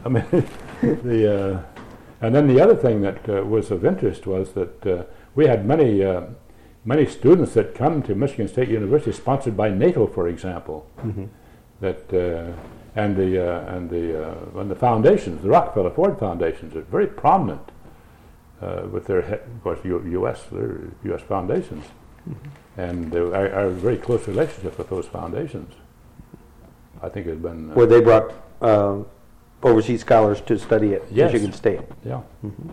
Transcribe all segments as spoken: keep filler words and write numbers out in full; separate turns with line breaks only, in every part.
I mean, the uh, and then the other thing that uh, was of interest was that uh, we had many uh, many students that come to Michigan State University sponsored by NATO, for example. Mm-hmm. That uh, and the uh, and the uh, and the foundations, the Rockefeller Ford foundations, are very prominent uh, with their, he- of course, U- U.S. their U S foundations, mm-hmm. and uh, our, our very close relationship with those foundations, I think, has been. Uh,
Where they brought uh, overseas scholars to study at
yes.
Michigan State.
Yeah. Mm-hmm.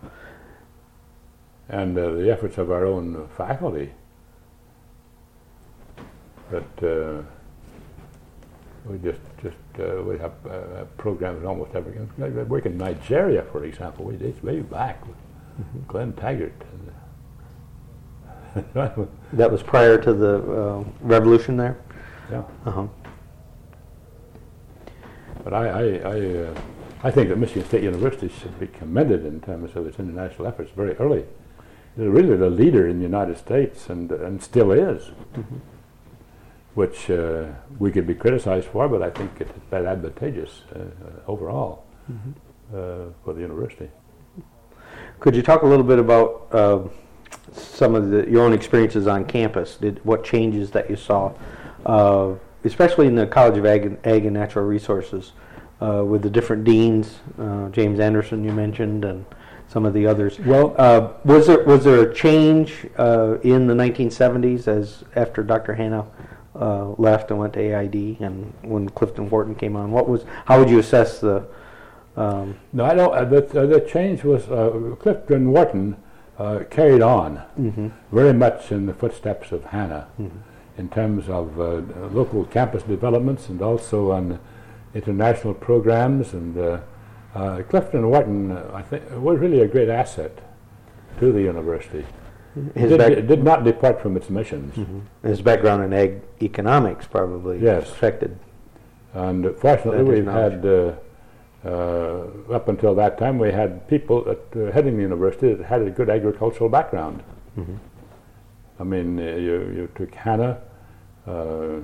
And uh, the efforts of our own uh, faculty that uh, we just just uh, we have uh, programs almost every. I work in Nigeria, for example. We did way back with mm-hmm. Glenn Taggart.
That was prior to the uh, revolution there?
Yeah.
Uh-huh.
But I I I, uh, I think that Michigan State University should be commended in terms of its international efforts very early. They're really the leader in the United States, and and still is, mm-hmm. which uh, we could be criticized for, but I think it's been advantageous uh, overall mm-hmm. uh, for the university.
Could you talk a little bit about uh, some of the, your own experiences on campus? Did what changes that you saw, uh, especially in the College of Ag and, Ag and Natural Resources, uh, with the different deans, uh, James Anderson you mentioned, and some of the others.
Well,
uh, was there was there a change uh, in the nineteen seventies as after Doctor Hanna uh, left and went to A I D, and when Clifton Wharton came on? What was how would you assess the? Um,
no, I don't. Uh, the, uh, the change was uh, Clifton Wharton uh, carried on mm-hmm. very much in the footsteps of Hanna mm-hmm. in terms of uh, local campus developments and also on international programs and. Uh, Uh, Clifton Wharton, uh, I think, was really a great asset to the university. It did, it did not depart from its missions.
Mm-hmm. His background in ag economics probably
yes.
affected.
And fortunately, we've had, uh, uh, up until that time, we had people at, uh, heading the university that had a good agricultural background. Mm-hmm. I mean, uh, you, you took Hanna, uh,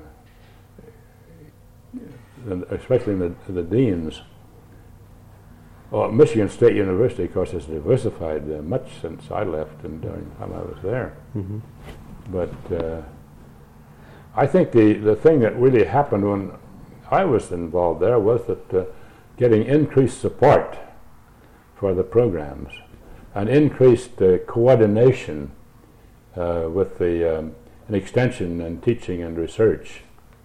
and especially in the, the deans. Well, Michigan State University, of course, has diversified uh, much since I left and during the time I was there. Mm-hmm. But uh, I think the, the thing that really happened when I was involved there was that uh, getting increased support for the programs and increased uh, coordination uh, with the um, an extension and teaching and research,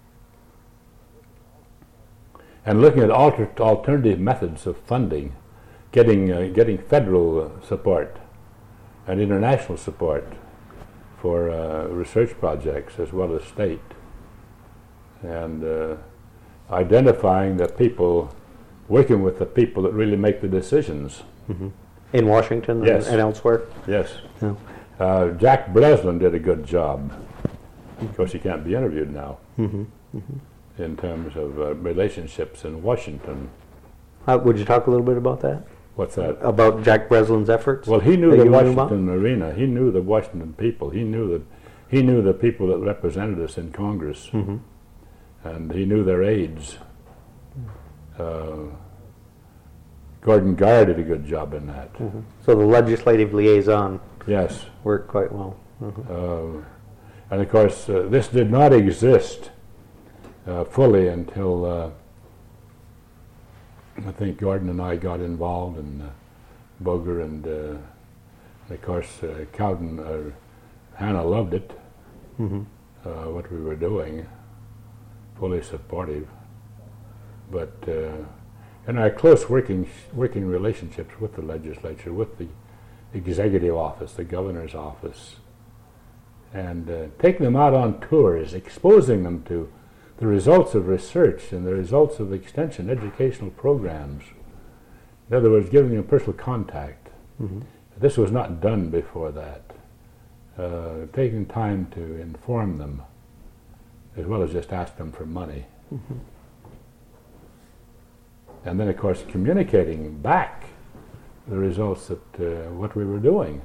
and looking at alter- alternative methods of funding, getting uh, getting federal uh, support and international support for uh, research projects as well as state, and uh, identifying the people, working with the people that really make the decisions.
Mm-hmm. In Washington
yes.
and, and elsewhere?
Yes.
Yeah.
Uh, Jack Breslin did a good job. Of course, he can't be interviewed now. Mm-hmm. Mm-hmm. In terms of uh, relationships in Washington.
Uh, would you talk a little bit about that?
What's that?
About Jack Breslin's efforts?
Well, he knew the Washington arena. He knew the Washington people. He knew the, he knew the people that represented us in Congress. Mm-hmm. And he knew their aides. Uh, Gordon Garr did a good job in that.
Mm-hmm. So the legislative liaison
yes.
worked quite well. Mm-hmm.
Uh, and of course, uh, this did not exist Uh, fully until uh, I think Gordon and I got involved, and uh, Boger and, uh, and of course uh, Cowden, uh, Hanna loved it, mm-hmm. uh, what we were doing, fully supportive. But uh, in our close working working relationships with the legislature, with the executive office, the governor's office, and uh, taking them out on tours, exposing them to the results of research and the results of extension educational programs. In other words, giving them personal contact. Mm-hmm. This was not done before that. Uh, taking time to inform them, as well as just ask them for money. Mm-hmm. And then, of course, communicating back the results that uh, what we were doing.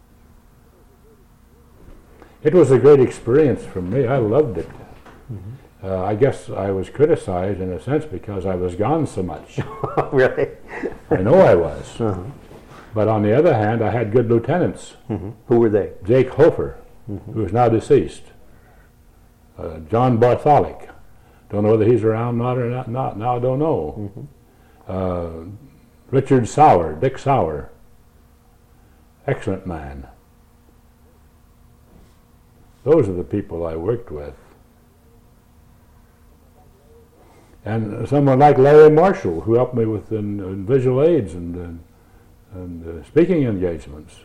It was a great experience for me. I loved it. Mm-hmm. Uh, I guess I was criticized in a sense because I was gone so much.
Really?
I know I was.
Uh-huh.
But on the other hand, I had good lieutenants.
Mm-hmm. Who were they?
Jake Hofer, mm-hmm. who is now deceased. Uh, John Bartholic. Don't know whether he's around not or not, not now, I don't know. Mm-hmm. Uh, Richard Sauer, Dick Sauer. Excellent man. Those are the people I worked with. And someone like Larry Marshall, who helped me with in, in visual aids and, and, and uh, speaking engagements.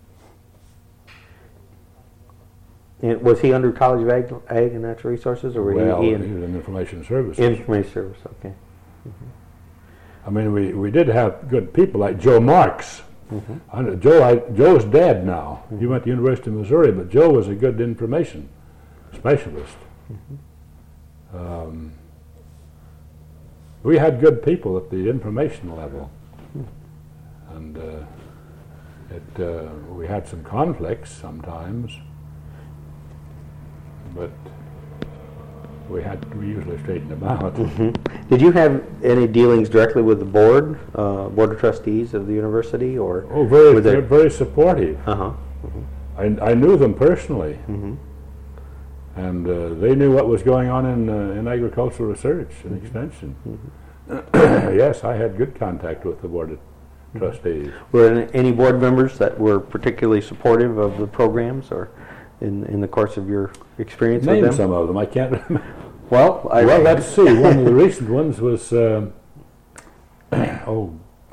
And was he under College of Ag, Ag and Natural Resources, or were
well,
he,
he,
in,
he was in Information Services.
Information Service? Okay. Mm-hmm.
I mean, we, we did have good people like Joe Marks.
Mm-hmm.
I, Joe, I, Joe's dead now.
Mm-hmm.
He went to the University of Missouri, but Joe was a good information specialist. Mm-hmm. Um, we had good people at the information level, mm-hmm. and uh, it, uh, we had some conflicts sometimes, but we had we usually straightened them out.
Mm-hmm. Did you have any dealings directly with the board, uh, board of trustees of the university, or?
Oh, very, they're very supportive.
Uh-huh. Mm-hmm.
I, I knew them personally,
mm-hmm.
and uh, they knew what was going on in uh, in agricultural research and mm-hmm. extension. Mm-hmm. Yes, I had good contact with the board of trustees.
Were there any board members that were particularly supportive of the programs, or in in the course of your experience
Name
with them?
some of them. I can't remember.
Well, I
well, let's see. One of the recent ones was uh, oh,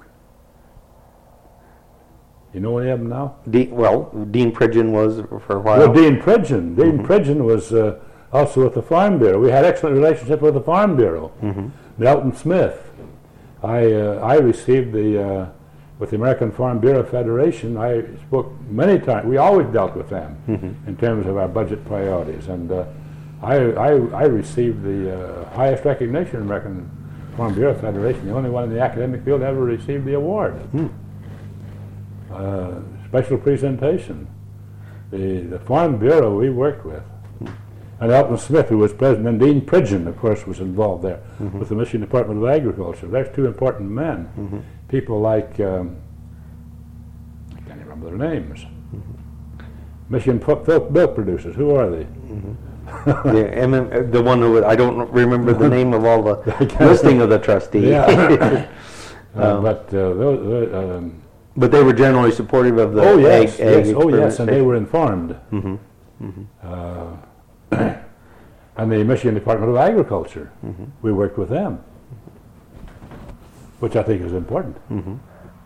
you know any of them now?
De- well, Dean Pridgeon was for a while.
Well, Dean Pridgeon. Dean
mm-hmm.
Pridgeon was uh, also with the Farm Bureau. We had excellent relationship with the Farm Bureau.
Mm-hmm.
Melton Smith. I uh, I received the uh, with the American Farm Bureau Federation. I spoke many times. We always dealt with them mm-hmm. in terms of our budget priorities, and uh, I, I I received the uh, highest recognition in the American Farm Bureau Federation. The only one in the academic field ever received the award. Mm. Uh, special presentation. The the Farm Bureau we worked with. And Elton Smith, who was president, and Dean Pridgeon, of course, was involved there mm-hmm. with the Michigan Department of Agriculture. There's two important men. Mm-hmm. People like, um, I can't even remember their names. Mm-hmm. Michigan milk, milk producers, who are they?
Mm-hmm. Yeah, and then the one who, I don't remember the name of all the listing of the trustees.
Yeah. uh, um, but uh, those, uh, um,
but they were generally supportive of the
oh yes,
ag, ag
yes, oh yes, and they were informed.
Mm-hmm. Mm-hmm.
Uh, and the Michigan Department of Agriculture, mm-hmm. we worked with them, which I think is important.
Mm-hmm.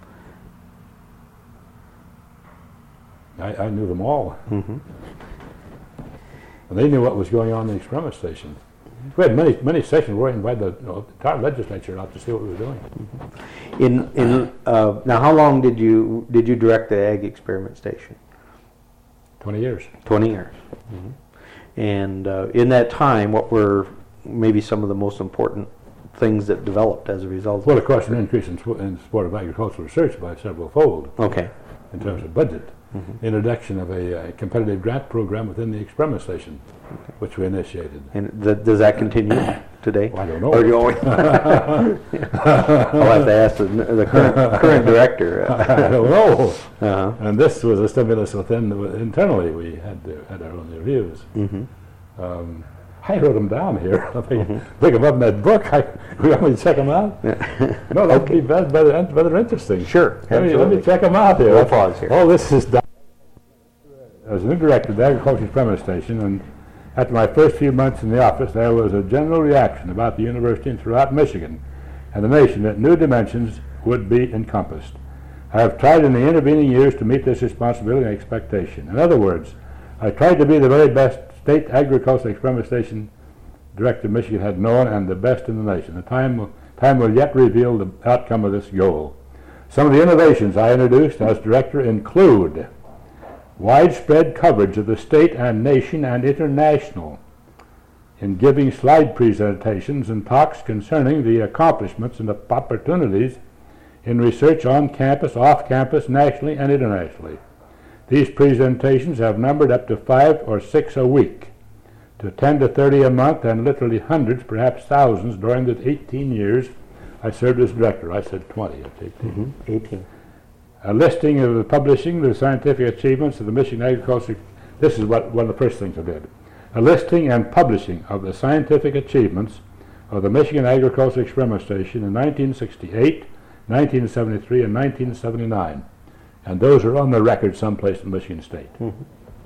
I, I knew them all.
Mm-hmm.
And they knew what was going on in the experiment station. We had many many sessions where we invited the, you know, the entire legislature out to see what we were doing.
Mm-hmm. In in uh, now, how long did you did you direct the Ag Experiment Station?
Twenty years.
Twenty years. Mm-hmm. And uh, in that time, what were maybe some of the most important things that developed as a result?
Well, of course, an increase in, sp- in support of agricultural research by several fold.
Okay.
In terms of budget. Mm-hmm. Introduction of a, a competitive grant program within the experiment station, okay. which we initiated.
And th- does that continue today?
Well, I don't know.
Or do you always I'll have to ask the, the current, current director.
I don't know.
Uh-huh.
And this was a stimulus within the, internally. We had to, had our own reviews.
Mm-hmm.
Um, I wrote them down here. I think mm-hmm. Pick them up in that book. I, we want me to check them out? No, that would
okay.
be better, better, better interesting.
Sure.
Let me, let me check them out here.
We'll pause here.
Oh, this is done. I was new director of the Agriculture Experiment Station, and after my first few months in the office, there was a general reaction about the university and throughout Michigan and the nation that new dimensions would be encompassed. I have tried in the intervening years to meet this responsibility and expectation. In other words, I tried to be the very best state agricultural experiment station director Michigan had known and the best in the nation. The time will, time will yet reveal the outcome of this goal. Some of the innovations I introduced as director include widespread coverage of the state and nation and international in giving slide presentations and talks concerning the accomplishments and the opportunities in research on campus, off campus, nationally and internationally. These presentations have numbered up to five or six a week. to ten to thirty a month, and literally hundreds, perhaps thousands, during the eighteen years I served as director. I said twenty, it's eighteen.
Mm-hmm. eighteen.
A listing of the publishing the scientific achievements of the Michigan Agriculture. This is what one of the first things I did. A listing and publishing of the scientific achievements of the Michigan Agricultural Experiment Station in nineteen sixty-eight, nineteen seventy-three, and nineteen seventy-nine. And those are on the record someplace in Michigan State. Mm-hmm.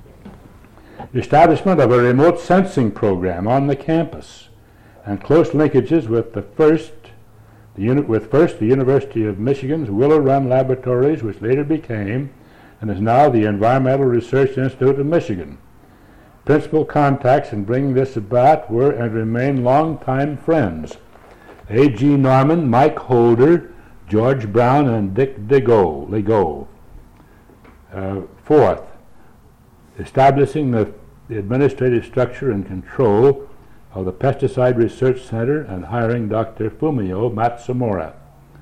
The establishment of a remote sensing program on the campus and close linkages with the first the unit with first the University of Michigan's Willow Run Laboratories, which later became and is now the Environmental Research Institute of Michigan. Principal contacts in bringing this about were and remain longtime friends: A G Norman, Mike Holder, George Brown, and Dick Legault. Legault. Uh, fourth, establishing the, the administrative structure and control of the Pesticide Research Center and hiring Doctor Fumio Matsumura.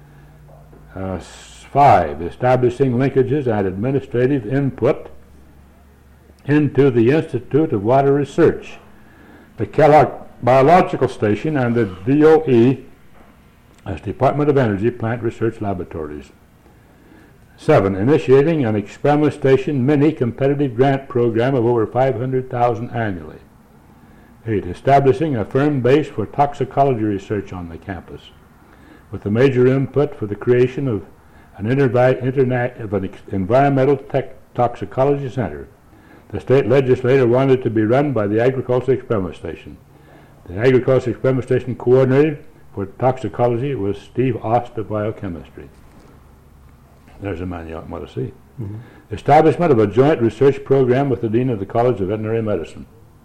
Uh, five, establishing linkages and administrative input into the Institute of Water Research, the Kellogg Biological Station, and the D O E as Department of Energy Plant Research Laboratories. Seven, initiating an experiment station mini competitive grant program of over five hundred thousand dollars annually. Eight, establishing a firm base for toxicology research on the campus, with the major input for the creation of an, intervi- interna- of an ex- environmental tech toxicology center. The state legislature wanted it to be run by the Agricultural Experiment Station. The Agricultural Experiment Station coordinator for toxicology was Steve Ost of biochemistry. There's a man you want to see. Mm-hmm. Establishment of a joint research program with the Dean of the College of Veterinary Medicine.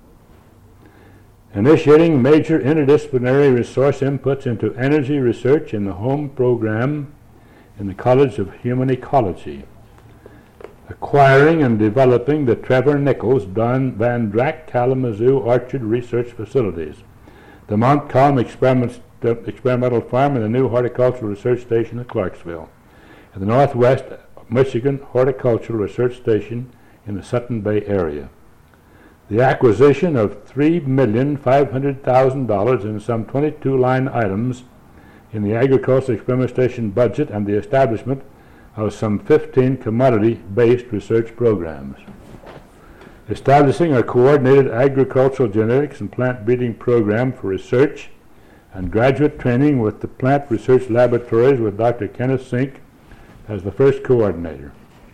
Initiating major interdisciplinary resource inputs into energy research in the home program in the College of Human Ecology. Acquiring and developing the Trevor Nichols Don Van Drack Kalamazoo Orchard Research Facilities, the Montcalm Experiment, Experimental Farm, and the new Horticultural Research Station at Clarksville, and the Northwest Michigan Horticultural Research Station in the Sutton Bay area. The acquisition of three million five hundred thousand dollars in some twenty-two line items in the Agricultural Experiment Station budget, and the establishment of some fifteen commodity-based research programs. Establishing a coordinated agricultural genetics and plant breeding program for research and graduate training with the Plant Research Laboratories with Doctor Kenneth Sink as the first coordinator.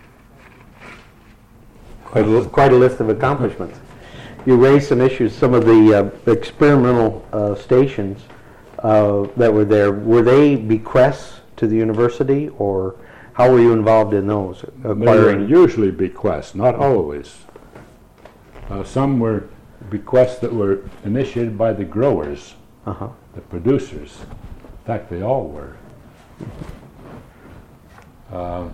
Quite a, quite a list of accomplishments. You raised some issues, some of the uh, experimental uh, stations uh, that were there. Were they bequests to the university, or how were you involved in those?
Acquiring? They were usually bequests, not always. Uh, some were bequests that were initiated by the growers, uh-huh. the producers. In fact, they all were. Uh,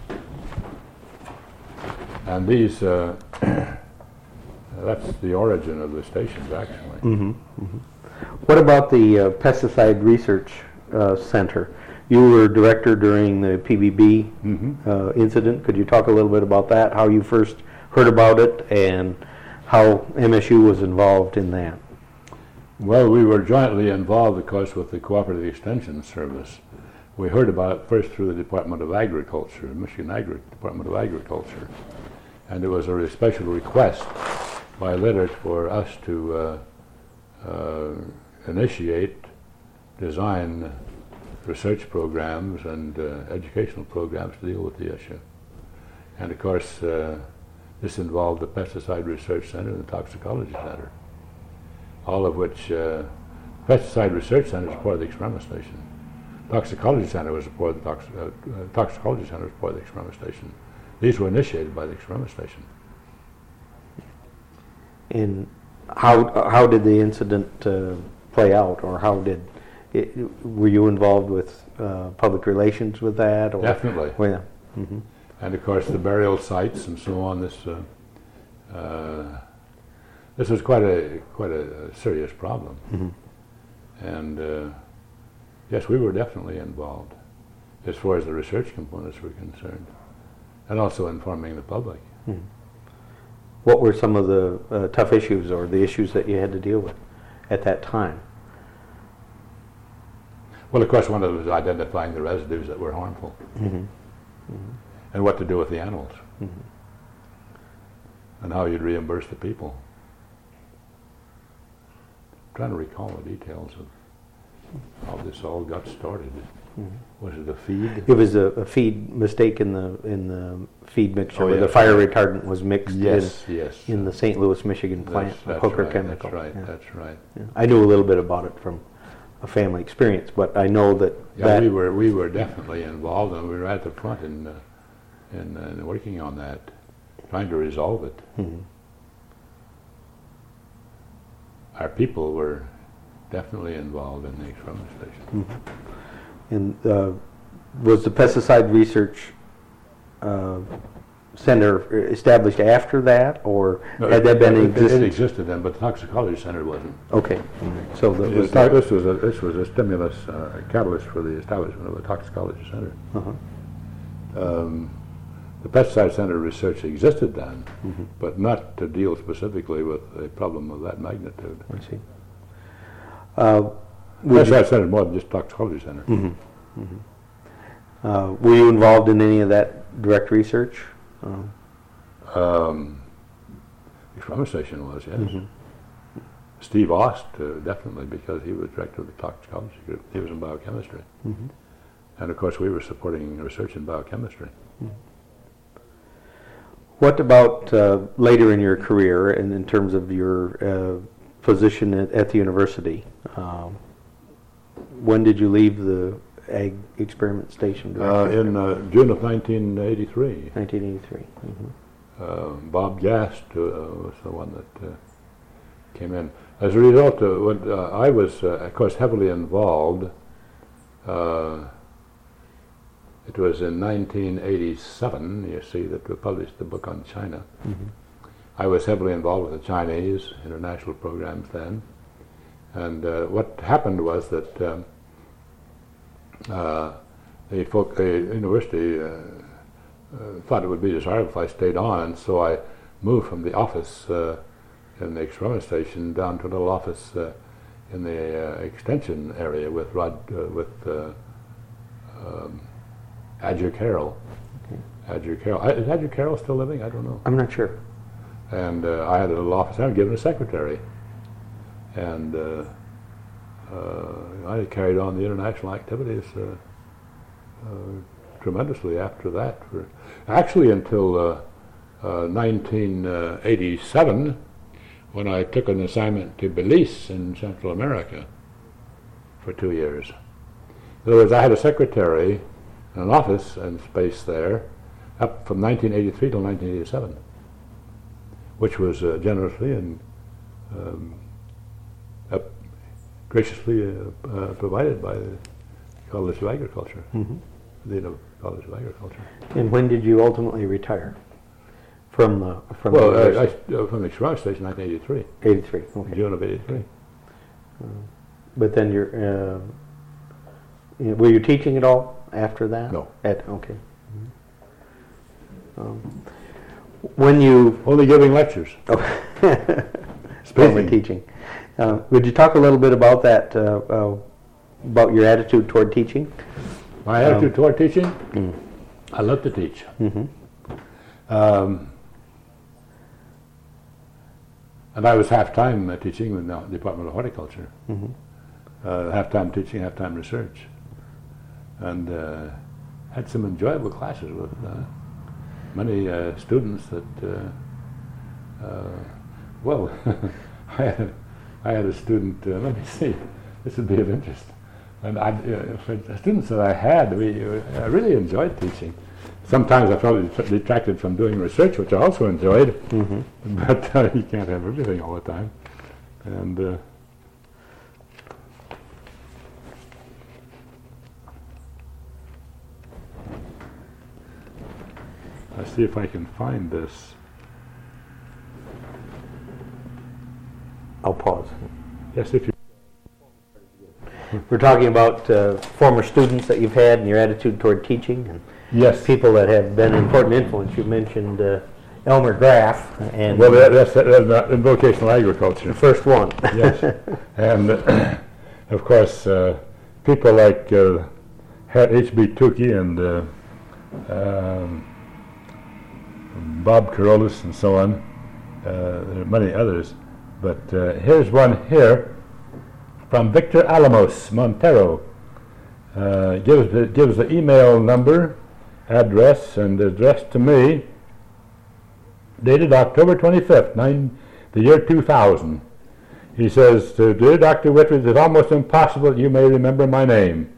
and these, uh, that's the origin of the stations, actually.
Mm-hmm. Mm-hmm. What about the uh, Pesticide Research uh, Center? You were director during the P B B mm-hmm. uh, incident. Could you talk a little bit about that, how you first heard about it, and how M S U was involved in that?
Well, we were jointly involved, of course, with the Cooperative Extension Service. We heard about it first through the Department of Agriculture, Michigan Agri- Department of Agriculture. And there was a re- special request by letter for us to uh, uh, initiate, design research programs and uh, educational programs to deal with the issue. And of course, uh, this involved the Pesticide Research Center and the Toxicology Center, all of which, uh, Pesticide Research Center is part of the Experiment Station. Toxicology Center was a part of the tox- uh, uh, Toxicology Center was part of the Experiment Station. These were initiated by the Experiment Station.
And how how did the incident uh, play out, or how did it, were you involved with uh, public relations with that? Or?
Definitely.
Well, yeah. Mm-hmm.
And of course, the burial sites and so on. This uh, uh, this was quite a quite a serious problem, mm-hmm. and uh, yes, we were definitely involved as far as the research components were concerned, and also informing the public. Mm-hmm.
what were some of the uh, tough issues or the issues that you had to deal with at that time?
Well, of course, one of them was identifying the residues that were harmful,
Mm-hmm. Mm-hmm.
and what to do with the animals,
Mm-hmm.
and how you'd reimburse the people. I'm trying to recall the details of how this all got started.
Mm-hmm.
Was it a feed?
It was a, a feed mistake in the in the feed mixture
Oh,
where
yes.
the fire retardant was mixed
Yes, yes.
in, in the Saint Louis, Michigan plant,
That's, that's
Hooker
right,
Chemical.
That's right,
Yeah.
that's right.
Yeah. I knew a little bit about it from a family experience, but I know that
Yeah,
that
we were we were definitely involved, and we were at the front in uh, in, uh, in working on that, trying to resolve it.
Mhm.
Our people were definitely involved in the experiment station.
Mhm. And uh, was the pesticide research uh, center established after that, or
No,
had that been
it,
in
it, it
existence?
existed then, but the toxicology center wasn't.
Okay, so that was
This this was a this was a stimulus, uh, a catalyst for the establishment of a toxicology center.
uh-huh.
Um, the pesticide center research existed then,
Mhm.
but not to deal specifically with a problem of that magnitude.
I see. Uh, would you-
Pesticide center is more than just toxicology center.
Mhm. Mhm. Uh, were you involved in any of that direct research? Um,
Um, the experiment station was, yes.
mhm.
Steve Ost, uh, definitely, because he was director of the toxicology group. He was in biochemistry.
Mhm.
And of course, we were supporting research in biochemistry.
What about uh, later in your career, and in terms of your uh, position at, at the university? Um, when did you leave the Ag Experiment Station?
Uh,
director?
in uh, June of nineteen eighty-three,
nineteen eighty-three. Mhm.
uh, Bob Gast uh, was the one that uh, came in. As a result, uh, when, uh, I was, uh, of course, heavily involved. Uh, it was in nineteen eighty-seven, you see, that we published the book on China.
Mhm.
I was heavily involved with the Chinese international programs then. And uh, what happened was that um, uh, the, folk, the university uh, uh, thought it would be desirable if I stayed on, and so I moved from the office uh, in the experiment station down to a little office uh, in the uh, extension area with Rod, uh, with uh, um, Adger Carroll. Adger Carroll. I, is Adger Carroll still living? I don't know.
I'm not sure.
And uh, I had a little office. I was given a secretary, and uh, uh, I carried on the international activities uh, uh, tremendously after that. For actually, until uh, uh, nineteen eighty-seven, when I took an assignment to Belize in Central America for two years. In other words, I had a secretary and an office and space there up from nineteen eighty-three till nineteen eighty-seven. Which was uh, generously and um, uh, graciously uh, uh, provided by the College of Agriculture,
Mhm.
the Dean of College of Agriculture.
And when did you ultimately retire from the from
Well,
the
uh, I,
university?
uh, from the experiment station, nineteen eighty-three,
eighty-three. Okay.
June of eighty-three.
But then you're, uh, you- were you teaching at all after that?
No.
At, okay. Um, when you,
Only giving lectures.
Speaking teaching, uh, would you talk a little bit about that, uh, uh, about your attitude toward teaching?
My attitude
Um,
toward teaching,
Mm.
I love to teach.
Mm-hmm.
Um, and I was half-time uh, teaching in the Department of Horticulture.
Mm-hmm.
Uh, half-time teaching, half-time research. And uh, had some enjoyable classes with uh, many uh, students that, uh, uh, well, I, had a, I had a student, uh, let me see, this would be of interest. And I, uh, for the students that I had, we, uh, I really enjoyed teaching. Sometimes I felt det- detracted from doing research, which I also enjoyed,
Mm-hmm.
but uh, you can't have everything all the time. And uh, Let's see if I can find this.
I'll pause.
Yes, if you.
We're talking about uh, former students that you've had and your attitude toward teaching, and
Yes.
people that have been an important influence. You mentioned uh, Elmer Graff. And
Well, that, that's, that's not in vocational agriculture.
the first one.
Yes. And, uh, of course, uh, people like uh, H B Tukey and uh, um, Bob Carolus and so on. Uh, there are many others. But uh, here's one here from Victor Alamos Montero. Uh, gives, the, gives the email number, address, and address to me, dated October twenty-fifth, nine, the year two thousand. He says, "Dear Doctor Whitridge, it's almost impossible that you may remember my name.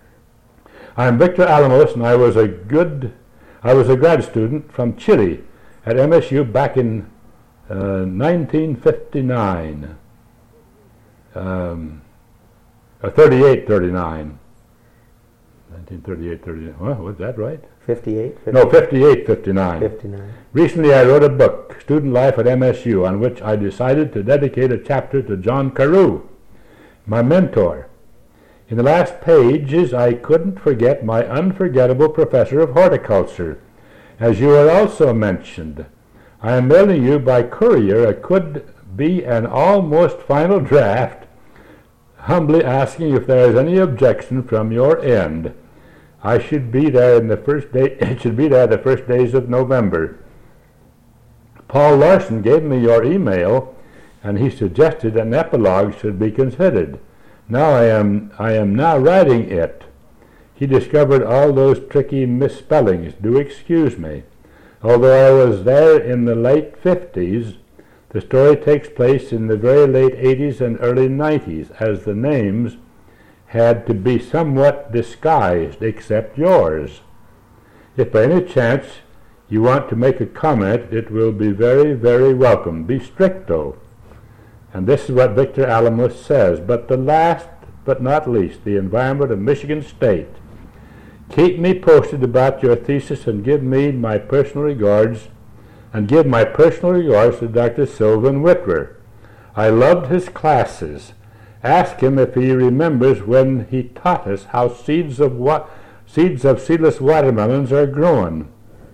I'm Victor Alamos, and I was a good, I was a grad student from Chile at M S U back in uh, nineteen fifty-nine, um, uh, thirty-eight, thirty-nine. nineteen thirty-eight, thirty-nine. Well, was that right?
fifty-eight? fifty-eight?
No, fifty-eight, fifty-nine.
fifty-nine.
Recently I wrote a book, Student Life at M S U, on which I decided to dedicate a chapter to John Carew, my mentor. In the last pages, I couldn't forget my unforgettable professor of horticulture, as you are also mentioned. I am mailing you by courier a could-be an almost final draft, humbly asking if there is any objection from your end. I should be there in the first day. It should be there the first days of November. Paul Larson gave me your email, and he suggested an epilogue should be considered. Now I am I am now writing it. He discovered all those tricky misspellings. Do excuse me. Although I was there in the late fifties, the story takes place in the very late eighties and early nineties, as the names had to be somewhat disguised, except yours. If by any chance you want to make a comment, it will be very, very welcome. Be strict, though. And this is what Victor Alamos says. But the last but not least, the environment of Michigan State. Keep me posted about your thesis and give me my personal regards, and give my personal regards to Doctor Sylvan Whitwer. I loved his classes. Ask him if he remembers when he taught us how seeds of wa- seeds of seedless watermelons are grown.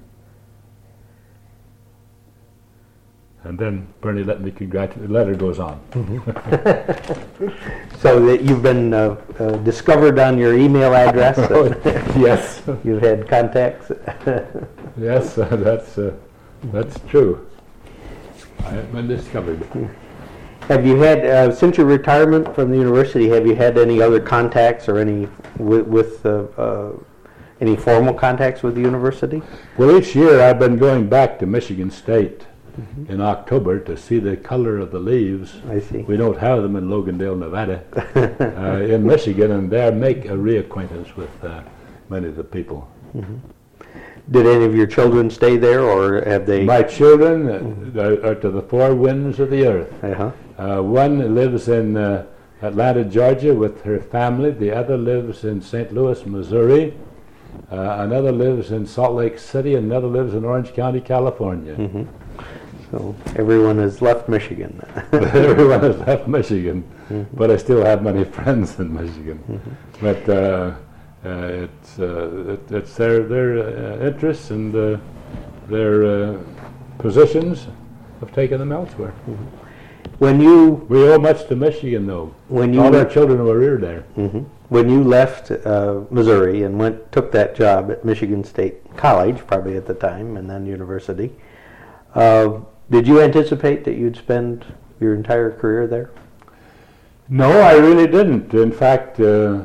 And then Bernie let me congratulate. The letter goes on.
Mm-hmm. So that you've been uh, uh, discovered on your email address.
Oh, yes.
You've had contacts.
Yes, uh, that's uh, that's true. I have been discovered.
Have you had, uh, since your retirement from the university, have you had any other contacts or any with, with uh, uh, any formal contacts with the university?
Well, each year I've been going back to Michigan State
Mm-hmm.
in October to see the color of the leaves.
I see.
We don't have them in Logandale, Nevada, uh, in Michigan, and there make a reacquaintance with uh, many of the people.
Mm-hmm. Did any of your children stay there, or have they?
My children uh, mm-hmm. are, are to the four winds of the earth.
Uh-huh.
Uh, one lives in uh, Atlanta, Georgia with her family. The other lives in Saint Louis, Missouri. Uh, another lives in Salt Lake City. Another lives in Orange County, California.
Mm-hmm. So everyone has left Michigan.
Everyone has left Michigan, mm-hmm. but I still have many friends in Michigan.
Mm-hmm.
But uh, uh, it's uh, it, it's their their uh, interests and uh, their uh, positions have taken them elsewhere.
Mm-hmm. When you
we owe much to Michigan, though. When you all our children were reared there.
Mm-hmm. When you left uh, Missouri and went took that job at Michigan State College, probably at the time, and then university. Uh, Did you anticipate that you'd spend your entire career there?
No, I really didn't. In fact, uh,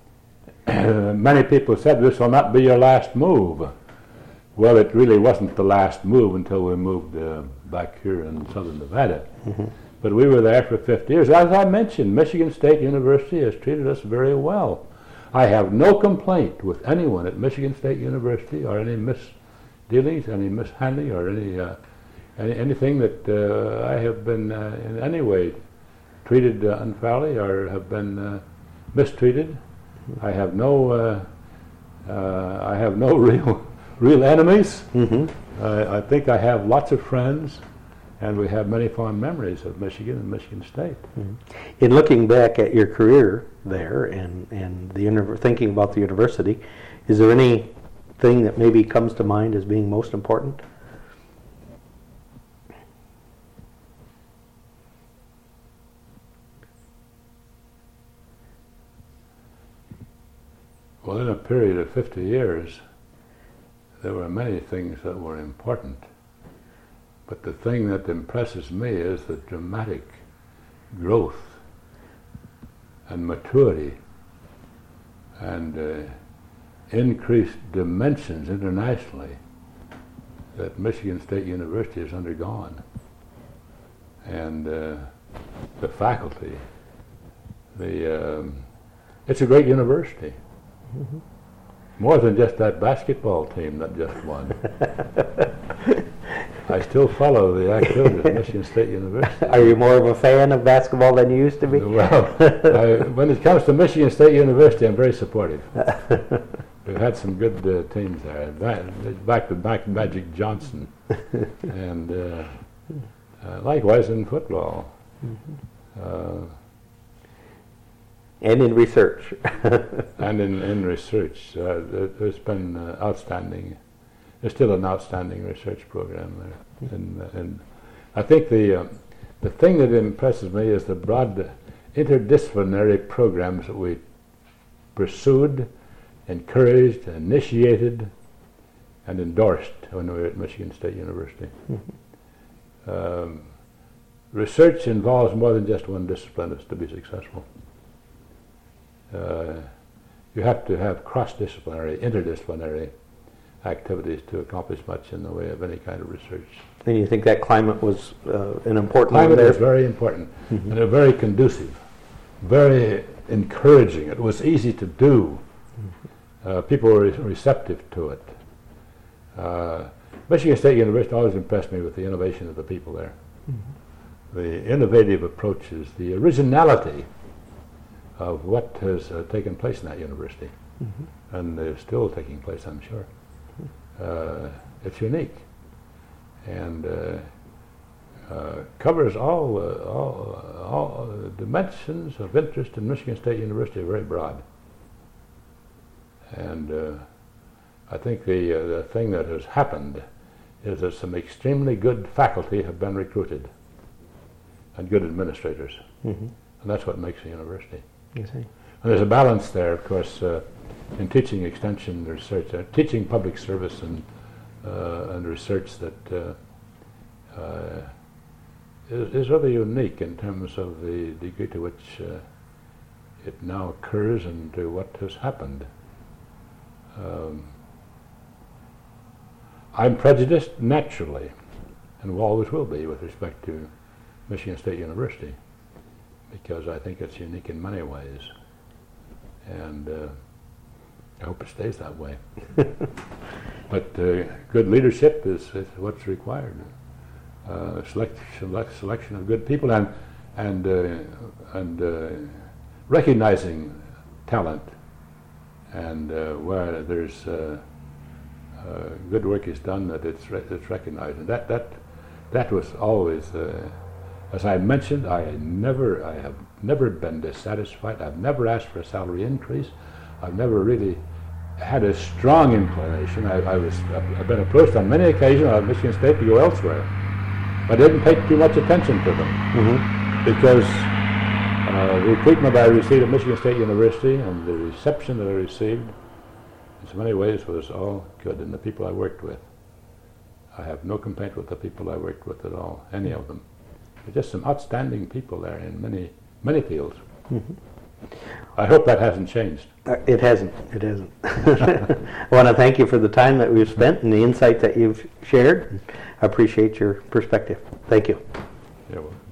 many people said this will not be your last move. Well, it really wasn't the last move until we moved uh, back here in southern Nevada. Mm-hmm. But we were there for fifty years. As I mentioned, Michigan State University has treated us very well. I have no complaint with anyone at Michigan State University or any misdealings, any mishandling, or any uh, Any, anything that uh, I have been uh, in any way treated uh, unfairly or have been uh, mistreated. I have no, uh, uh, I have no real, real enemies. Mm-hmm. Uh, I think I have lots of friends, and we have many fond memories of Michigan and Michigan State.
Mm-hmm. In looking back at your career there and and the univer- thinking about the university, is there anything that maybe comes to mind as being most important?
Well, in a period of fifty years, there were many things that were important. But the thing that impresses me is the dramatic growth and maturity and uh, increased dimensions internationally that Michigan State University has undergone. And uh, the faculty, the um, it's a great university. Mm-hmm. More than just that basketball team that just won. I still follow the activities at Michigan State University.
Are you more of a fan of basketball than you used to be?
Well, I, when it comes to Michigan State University, I'm very supportive. We've had some good uh, teams there. Back, back to back Magic Johnson, and uh, uh, likewise in football. Mm-hmm. uh,
and in research.
and in, in research. Uh, there, there's been uh, outstanding, there's still an outstanding research program there. Mm-hmm. and, and I think the, uh, the thing that impresses me is the broad interdisciplinary programs that we pursued, encouraged, initiated, and endorsed when we were at Michigan State University. Mm-hmm. um, research involves more than just one discipline is to be successful. Uh, you have to have cross-disciplinary, interdisciplinary activities to accomplish much in the way of any kind of research.
And you think that climate was uh, an important one
Climate
there?
was very important, mm-hmm. and very conducive, very encouraging. It was easy to do. Mm-hmm. Uh, people were re- receptive to it. Uh, Michigan State University always impressed me with the innovation of the people there. Mm-hmm. The innovative approaches, the originality of what has uh, taken place in that university, mm-hmm. and is still taking place, I'm sure. Uh, it's unique, and uh, uh, covers all, uh, all, uh, all uh, dimensions of interest in Michigan State University, very broad. And uh, I think the, uh, the thing that has happened is that some extremely good faculty have been recruited, and good administrators, mm-hmm. and that's what makes a university.
You see.
And there's a balance there, of course, uh, in teaching extension research, uh, teaching public service and uh, and research that uh, uh, is, is rather unique in terms of the degree to which uh, it now occurs and to what has happened. Um, I'm prejudiced naturally, and always will be, with respect to Michigan State University, because I think it's unique in many ways, and uh, I hope it stays that way. But uh, good leadership is, is what's required. Uh, select, select, selection of good people, and and uh, and uh, recognizing talent, and uh, where there's uh, uh, good work is done, that it's re- it's recognized, and that that that was always. Uh, As I mentioned, I never, I have never been dissatisfied. I've never asked for a salary increase. I've never really had a strong inclination. I, I was, I've been approached on many occasions at Michigan State to go elsewhere, but I didn't pay too much attention to them, mm-hmm. because uh, the treatment I received at Michigan State University and the reception that I received, in so many ways, was all good, and the people I worked with. I have no complaint with the people I worked with at all, any of them. Just some outstanding people there in many, many fields. Mm-hmm. I hope that hasn't changed.
Uh, it hasn't. It hasn't. I want to thank you for the time that we've spent and the insight that you've shared. I appreciate your perspective. Thank you.
Yeah, well.